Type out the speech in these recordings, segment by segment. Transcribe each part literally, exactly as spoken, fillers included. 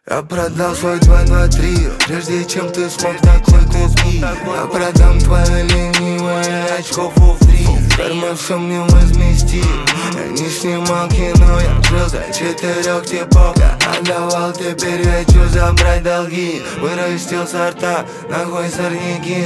Я продал свой два два три, прежде чем ты смог такой купить. Я продам твое ленивое очко for free. Карма все мне возмести. Я не снимал кино, я жил за четырех типов. Я отдавал, теперь хочу забрать долги. Вырастил сорта, нахуй сорняки.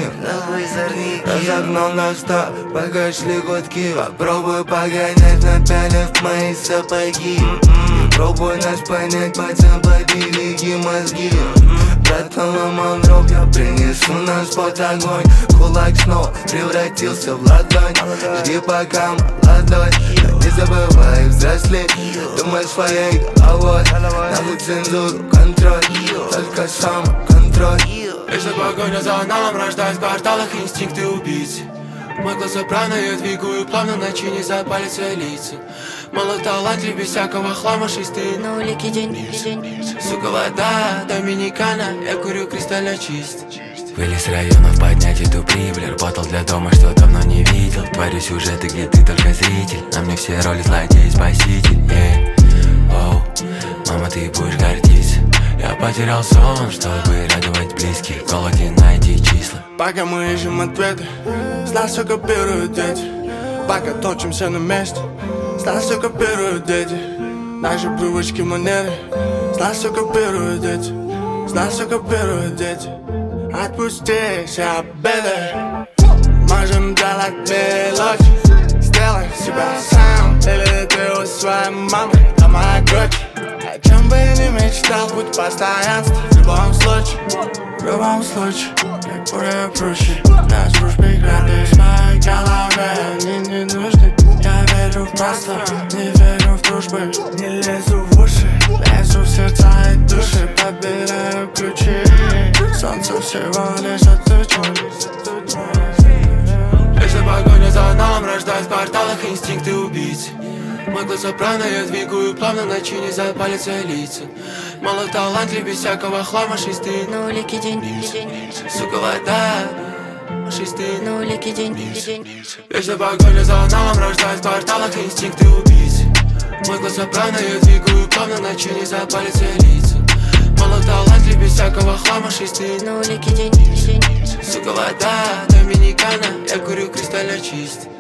Разогнал до ста, пока шли гудки. Попробуй погонять, напялив мои сапоги. Пробуй нас понять, пацан, побереги мозги. Братан ломал дров, я принесу нас под огонь. Кулак снова превратился в ладонь. Жди пока молодой, не забывай взрослеть. Думай своей головой, нахуй цензуру, контроль. Только самоконтроль. Если погоня за аналом рождает в кварталах инстинкты убийцы. Мой глаз оправно, я двигаю плавно, ночи не запалятся лица. Мало талантлив, без всякого хлама, шестые на улике день. Сука, вода, доминикана, я курю кристально чист. Вылез с районов поднять эту прибыль. Работал для дома, что давно не видел. Творю сюжеты, где ты только зритель. На мне все роли злодей и спаситель. yeah. Оу, мама, ты будешь гордиться. Я потерял сон, чтобы радовать близких. В голоде найти числа. Пока мы ищем ответы, с нас все копируют дети. Пока точимся на месте, с нас все копируют дети. Наши привычки, манеры, с нас все копируют дети. С нас все копируют дети. Отпусти себя, baby. Можем делать мелочи. Сделай себя сам. Или ты у своей мамы, это моя грудь. О чем бы я не мечтал, будь постоянство. В любом случае, в любом случае, как более проще. Для служб преграды с моей головы они не нужны. Я верю в просто, не верю в дружбы. Не лезу в уши, лезу в сердца и души. Подбираю ключи, солнце всего лишь отвечу. Если погоня за аналом рождает в кварталах инстинкты убийцы. Мой глаз оправно, я двигаю плавно, ночи не запалятся лица. Мало талантлив, без всякого хлама, шестые на улике день. Сука, вода, шестые на улике день. Если погоня за аналом рождает в кварталах инстинкты убийцы. Мой глаз оправно, я двигаю плавно, ночи не запалятся лица. Мало талантлив, без всякого хлама, шестые на улике день. Сука, вода, доминикана, я курю кристально чист.